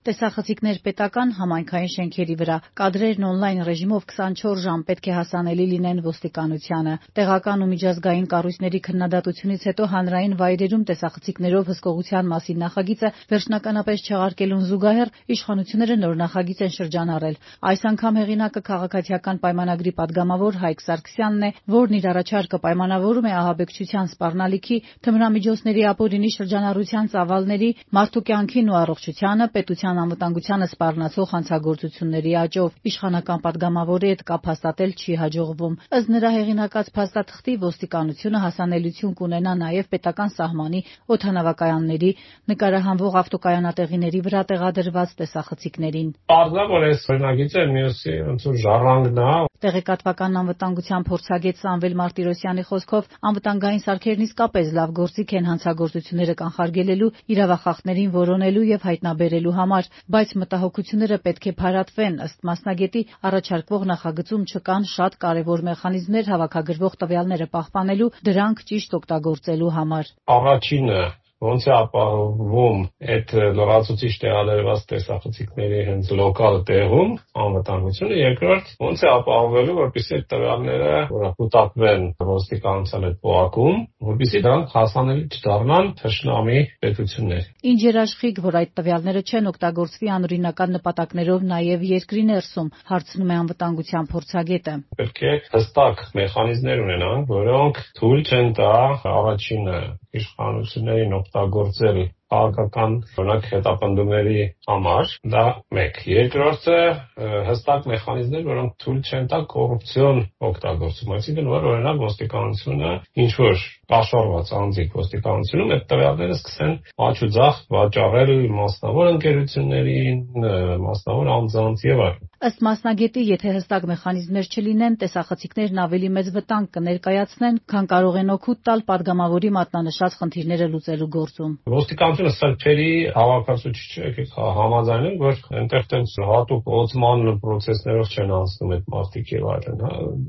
Տեսախցիկներ պետական համայնքային շենքերի վրա կադրերն օնլայն ռեժիմով 24 ժամ պետք է հասանելի լինեն ոստիկանությանը։ Տեղական ու միջազգային կառույցների քննադատությունից հետո հանրային վայրերում տեսախցիկներով հսկողության մասին նախագիծը վերջնականապես չեղարկելուն զուգահեռ իշխանությունները նոր նախագիծ են շրջանառել։ Այս անգամ հեղինակը քաղաքացիական պայմանագրի падգամավոր Հայկ Սարգսյանն է, որն իր առաջարկը պայմանավորում է ահաբեկչության սպառնալիքի, թմրամիջոցների ապօրինի շրջանառության ծավալների, մարդու կյանքին ու առողջությանը, պետության անվտանգությանը սպառնացող հանցագործությունների աճով։ Իշխանական падգամավորի հետ կապ հաստատել չի հաջողվում։ Ըստ նրա հեղինակած փաստաթղթի ոստիկանությունը հասանելիություն կունենա նաև պետական սահմանի, օդանավակայանների, նկարահանվող ավտոկայանատեղիների վրա տեղադրված տեսախցիկներին։ Պարզ է, որ այս օրինագիծը մյուսի ոնց որ ժառանգն է։ Տեղեկատվական անվտանգության փորձագետ Սամվել Մարտիրոսյանի խոսքով անվտանգային սարքերն իսկապես լավ գործիք են հանցագործությունները կանխարգելելու, իրավախախտներին որոնելու եւ հայտնաբերելու համար, բայց մտահոգությունները պետք է փարատվեն։ Ըստ մասնագետի, առաջարկվող նախագծում չկան շատ կարևոր մեխանիզմներ հավաքագրվող տվյալները պահպանելու, դրանք ճիշտ օգտագործելու համար։ Առաջինը ոնց է ապահովում այդ լրացուցիչ տեղադրված տեսախցիկների հենց լոկալ տեղում անվտանգությունը, երկրորդ ոնց է ապահովելու, որպեսզի այդ տվյալները կուտակվեն ոստիկանության այդ պոակում, որպեսզի դրանք հասանելի չդառնան թշնամի պետություններ։ Ինչ երաշխիք, որ այդ տվյալները չեն օգտագործվի անօրինական նպատակներով նաև երկրի ներսում, հարցնում է անվտանգության փորձագետը։ Պետք է հստակ մեխանիզմներ ունենանք, որոնք թույլ չեն տա առաջինը իշխանություններին օգտագործել քաղաքական օրինակ հետապնդումների համար, դա մեկ։ Երկրորդը հստակ մեխանիզմներ, որոնք թույլ չեն տա կոռուպցիոն օգտագործում, այսինքն որ օրինակ ոստիկանությունը ինչ որ պաշարված անձիկ ոստիկանությունում այդ տվյալները սկսեն աճուձախ վաճառել մասնավոր ընկերություններին, մասնավոր անձանց եւ այլն։ Ըստ մասնագետի, եթե հստակ մեխանիզմներ չլինեն, տեսախցիկներն ավելի մեծ վտանգ կներկայացնեն, քան կարող են օգուտ տալ падգամավորի մատնանշած խնդիրները լուծելու գործում։ Ոստիկանությունը սրբերի հավաքածուչի չէ, համաձայնենք, որ այնտեղ տենց հատուկ օծման պրոցեսներով չեն անցնում այդ մարդիկ եւ այլն,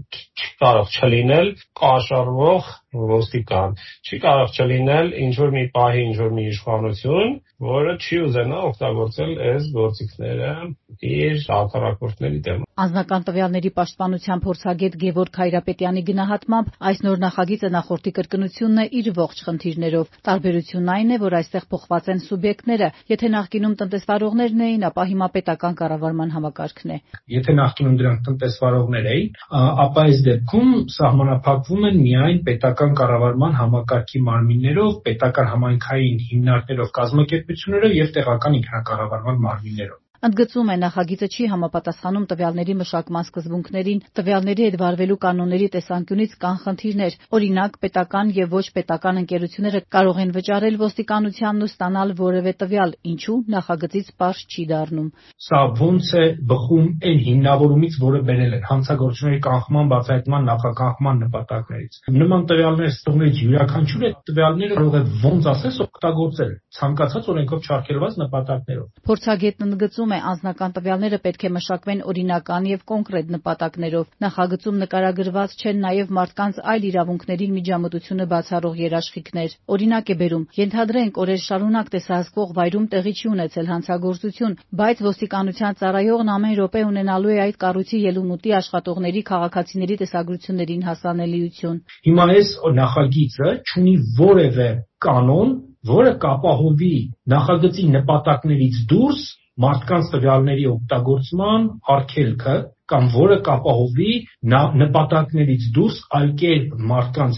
չի կարող չլինել կաշառվող ոստիկան, չի կարող չլինել ինչ որ մի պահի ինչ որ մի իշխանություն, որը չի ուզենա օգտագործել այս գործիքները իր հակառակորդների դեմ։ Անձնական տվյալների պաշտպանության փորձագետ Գևորգ Հայրապետյանի գնահատմամբ այս նոր նախագիծը նախորդի կրկնությունն է իր ողջ խնդիրներով։ Տարբերությունն այն է, որ այստեղ փոխված են սուբյեկտները, եթե նախկինում տնտեսվարողներն էին, ապա հիմա պետական կառավարման համակարգն է։ Եթե նախկինում դրանք տնտեսվարողներ էին, ապա այս դեպքում սահմանափակվում են միայն պետական կառավարման համակարգի մարմիններով, պետական համայնքային հիմնարկներով, կազմակերպություններով եւ տեղական ինքնակառավարման մարմիններով։ Ընդգծում է, նախագիծը չի համապատասխանում տվյալների մշակման սկզբունքներին, տվյալների հետ վարվելու կանոնների տեսանկյունից կան խնդիրներ, օրինակ պետական եւ ոչ պետական ընկերությունները կարող են վճարել ոստիկանությանն ու ստանալ որևէ տվյալ, ինչու նախագծից պարզ չի դառնում։ Սա ոնց է բխում այն հիմնավորումից, որը բերել են հանցագործությունների կանխման, բացահայտման, նախականխման նպատակներից։ Նման տվյալներ ստուգներից յուրաքանչյուր այդ տվյալները կարող է ոնց ասես օգտագործել ցանկացած օրենքով չարգելված նպատակներով։ Փորձագետն ընդգծում անձնական տվյալները պետք է մշակվեն օրինական եւ կոնկրետ նպատակներով։ Նախագծում նկարագրված չեն նաեւ մարդկանց այլ իրավունքներին միջամտությունը բացառող երաշխիքներ։ Օրինակ է բերում. ենթադրենք օրեր շարունակ տեսահսկվող վայրում տեղի չի ունեցել հանցագործություն, բայց ոստիկանության ծառայողն ամեն րոպե ունենալու է այդ կառույցի ելումուտի աշխատողների քաղաքացիների տեսագրություններին հասանելիություն։ Հիմա այս նախագիծը չունի որևէ կանոն, որը կապահովի նախագծի նպատակներից դուրս մարդկանց տվյալների օգտագործման արգելքը կամ որը կապահովի նպատակներից դուրս այլ կերպ մարդկանց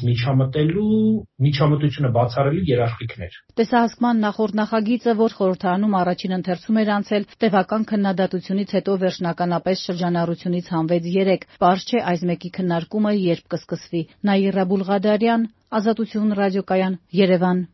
միջամտությունը բացառելու երաշխիքներ։ Տեսահսկման նախորդ նախագիծը, որ խորհրդարանում առաջին ընթերցում էր անցել, տևական քննադատությունից հետո վերջնականապես շրջանառությունից հանվեց 3։ Պարզ չէ այս մեկի քննարկումը երբ կսկսվի։ Նաիրա Բուլղադարյան, Ազատություն ռադիոկայան, Երևան։